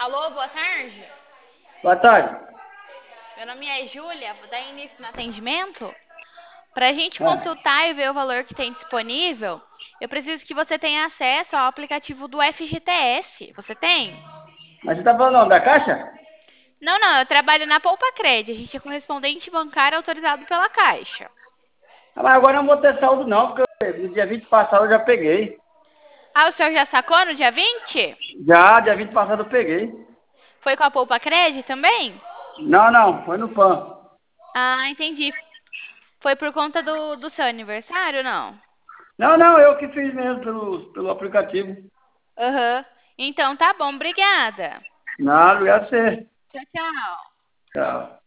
Alô, boa tarde. Boa tarde. Meu nome é Júlia, vou dar início no atendimento. Para a gente Ah, consultar e ver o valor que tem disponível, eu preciso que você tenha acesso ao aplicativo do FGTS. Você tem? mas você tá falando não, da Caixa? Não, não, eu trabalho na Poupa Cred. A gente é correspondente bancário autorizado pela Caixa. Ah, mas agora eu não vou ter saldo não, porque no dia 20 passado eu já peguei. Ah, o senhor já sacou no dia 20? Já, dia 20 passado eu peguei. Foi com a Poupa Cred também? Não, foi no PAN. Ah, entendi. Foi por conta do seu aniversário, não? Não, eu que fiz mesmo pelo aplicativo. Aham. Então tá bom, obrigada. Nada, obrigado a você. Tchau, tchau. Tchau.